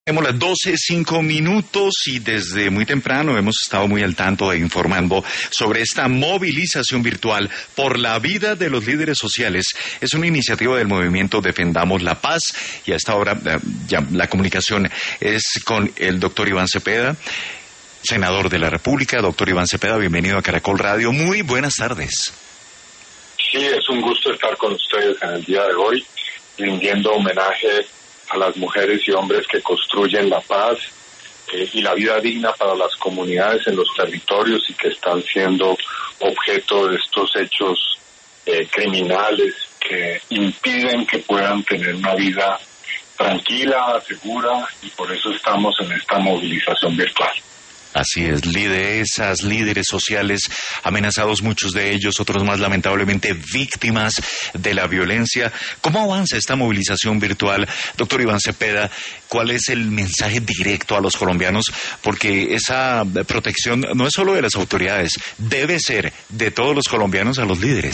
Tenemos las 12:05 y desde muy temprano hemos estado muy al tanto e informando sobre esta movilización virtual por la vida de los líderes sociales. Es una iniciativa del movimiento Defendamos la Paz y a esta hora ya la comunicación es con el doctor Iván Cepeda, senador de la República. Doctor Iván Cepeda, bienvenido a Caracol Radio. Muy buenas tardes. Sí, es un gusto estar con ustedes en el día de hoy, rindiendo homenaje a las mujeres y hombres que construyen la paz y la vida digna para las comunidades en los territorios y que están siendo objeto de estos hechos criminales que impiden que puedan tener una vida tranquila, segura, y por eso estamos en esta movilización virtual. Así es, lideresas, líderes sociales amenazados, muchos de ellos, otros más lamentablemente víctimas de la violencia. ¿Cómo avanza esta movilización virtual? Doctor Iván Cepeda, ¿cuál es el mensaje directo a los colombianos? Porque esa protección no es solo de las autoridades, debe ser de todos los colombianos a los líderes.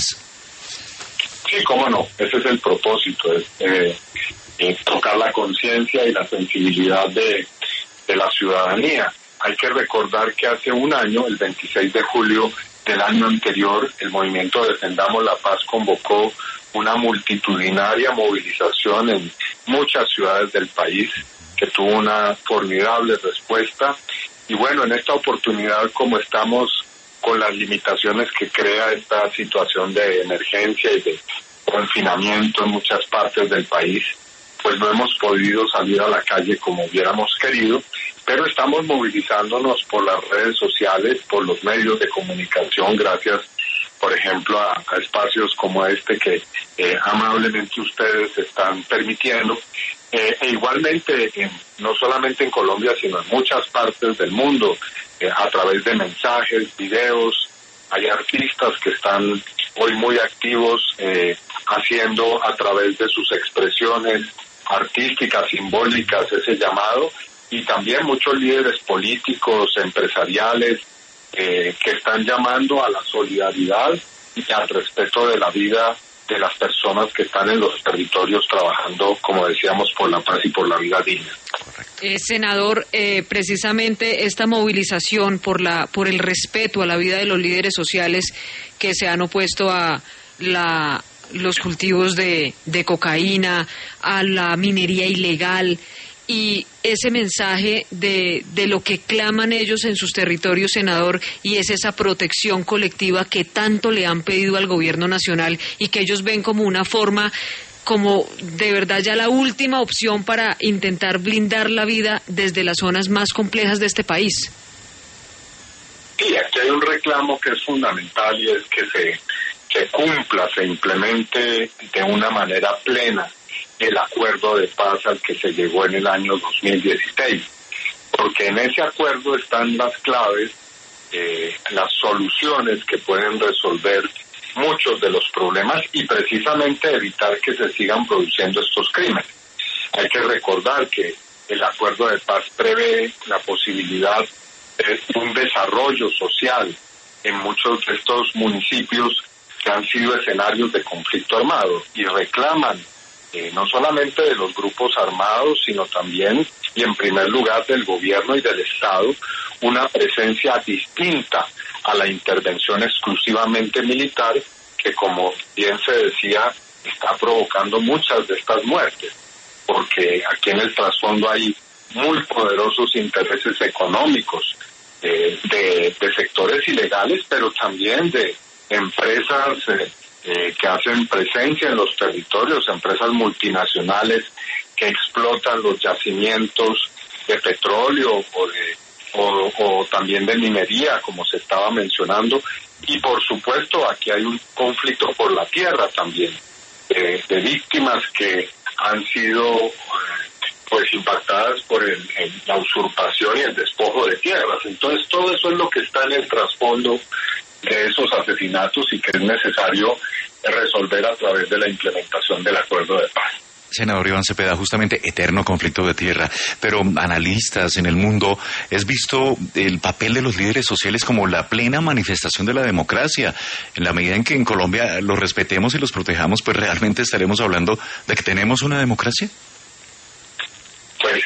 Sí, cómo no, ese es el propósito, es tocar la conciencia y la sensibilidad de la ciudadanía. Hay que recordar que hace un año, el 26 de julio del año anterior, el movimiento Defendamos la Paz convocó una multitudinaria movilización en muchas ciudades del país que tuvo una formidable respuesta. Y bueno, en esta oportunidad, como estamos con las limitaciones que crea esta situación de emergencia y de confinamiento en muchas partes del país, pues no hemos podido salir a la calle como hubiéramos querido, pero estamos movilizándonos por las redes sociales, por los medios de comunicación, gracias, por ejemplo, a espacios como este que amablemente ustedes están permitiendo. E igualmente, no solamente en Colombia, sino en muchas partes del mundo, a través de mensajes, videos. Hay artistas que están hoy muy activos haciendo a través de sus expresiones artísticas, simbólicas, ese llamado, y también muchos líderes políticos, empresariales, que están llamando a la solidaridad y al respeto de la vida de las personas que están en los territorios trabajando, como decíamos, por la paz y por la vida digna. Senador, precisamente esta movilización por el respeto a la vida de los líderes sociales que se han opuesto a los cultivos de cocaína, a la minería ilegal, y ese mensaje de lo que claman ellos en sus territorios, senador, y es esa protección colectiva que tanto le han pedido al gobierno nacional y que ellos ven como una forma, como de verdad ya la última opción para intentar blindar la vida desde las zonas más complejas de este país. Sí, aquí hay un reclamo que es fundamental y es que se cumpla, se implemente de una manera plena el acuerdo de paz al que se llegó en el año 2016, porque en ese acuerdo están las claves, las soluciones que pueden resolver muchos de los problemas y precisamente evitar que se sigan produciendo estos crímenes. Hay que recordar que el acuerdo de paz prevé la posibilidad de un desarrollo social en muchos de estos municipios que han sido escenarios de conflicto armado y reclaman no solamente de los grupos armados, sino también y en primer lugar del gobierno y del Estado, una presencia distinta a la intervención exclusivamente militar que, como bien se decía, está provocando muchas de estas muertes, porque aquí en el trasfondo hay muy poderosos intereses económicos de sectores ilegales, pero también de empresas que hacen presencia en los territorios, empresas multinacionales que explotan los yacimientos de petróleo o también de minería, como se estaba mencionando, y por supuesto aquí hay un conflicto por la tierra también, de víctimas que han sido pues impactadas por la usurpación y el despojo de tierras. Entonces todo eso es lo que está en el trasfondo de esos asesinatos y que es necesario resolver a través de la implementación del acuerdo de paz. Senador Iván Cepeda, justamente eterno conflicto de tierra, pero analistas en el mundo, ¿es visto el papel de los líderes sociales como la plena manifestación de la democracia? En la medida en que en Colombia los respetemos y los protejamos, pues realmente estaremos hablando de que tenemos una democracia. Pues ese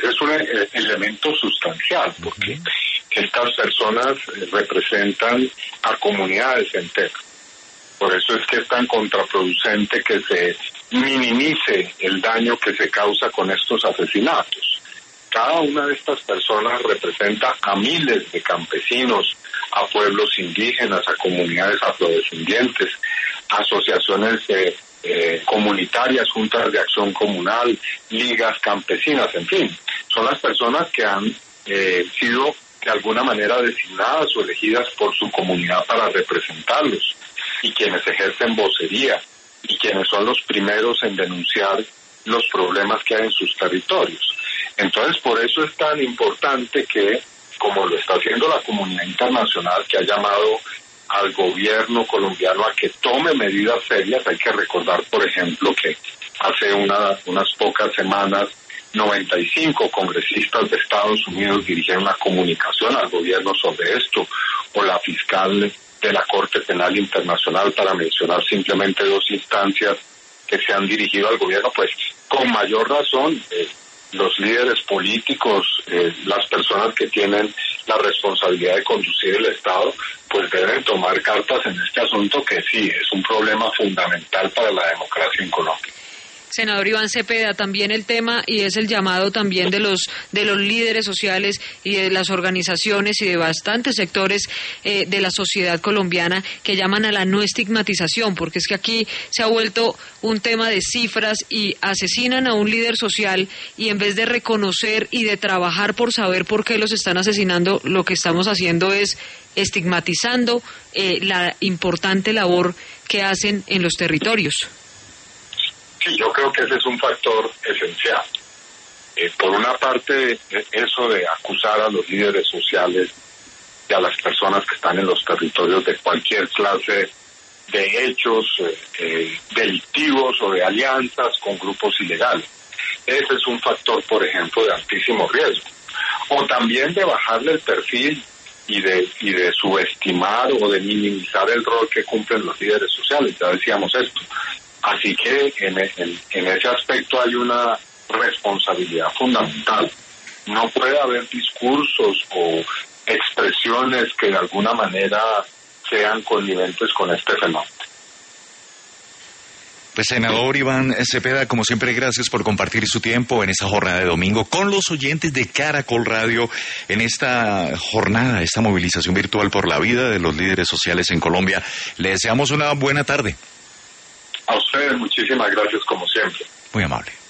es un elemento sustancial, porque estas personas representan a comunidades enteras. Por eso es que es tan contraproducente que se minimice el daño que se causa con estos asesinatos. Cada una de estas personas representa a miles de campesinos, a pueblos indígenas, a comunidades afrodescendientes, asociaciones comunitarias, juntas de acción comunal, ligas campesinas, en fin. Son las personas que han sido de alguna manera designadas o elegidas por su comunidad para representarlos, y quienes ejercen vocería y quienes son los primeros en denunciar los problemas que hay en sus territorios. Entonces, por eso es tan importante que, como lo está haciendo la comunidad internacional, que ha llamado al gobierno colombiano a que tome medidas serias, hay que recordar, por ejemplo, que hace unas pocas semanas 95 congresistas de Estados Unidos dirigieron una comunicación al gobierno sobre esto, o la fiscal de la Corte Penal Internacional, para mencionar simplemente dos instancias que se han dirigido al gobierno. Pues con mayor razón los líderes políticos, las personas que tienen la responsabilidad de conducir el Estado, pues deben tomar cartas en este asunto, que sí es un problema fundamental para la democracia en Colombia. Senador Iván Cepeda, también el tema, y es el llamado también de los líderes sociales y de las organizaciones y de bastantes sectores de la sociedad colombiana, que llaman a la no estigmatización, porque es que aquí se ha vuelto un tema de cifras y asesinan a un líder social, y en vez de reconocer y de trabajar por saber por qué los están asesinando, lo que estamos haciendo es estigmatizando la importante labor que hacen en los territorios. Sí, yo creo que ese es un factor esencial. Por una parte, eso de acusar a los líderes sociales y a las personas que están en los territorios de cualquier clase de hechos delictivos o de alianzas con grupos ilegales. Ese es un factor, por ejemplo, de altísimo riesgo. O también de bajarle el perfil y de subestimar o de minimizar el rol que cumplen los líderes sociales. Ya decíamos esto. Así que en ese aspecto hay una responsabilidad fundamental. No puede haber discursos o expresiones que de alguna manera sean conniventes con este fenómeno. Pues senador Iván Cepeda, como siempre, gracias por compartir su tiempo en esta jornada de domingo con los oyentes de Caracol Radio, en esta jornada, esta movilización virtual por la vida de los líderes sociales en Colombia. Le deseamos una buena tarde. A ustedes muchísimas gracias como siempre. Muy amable.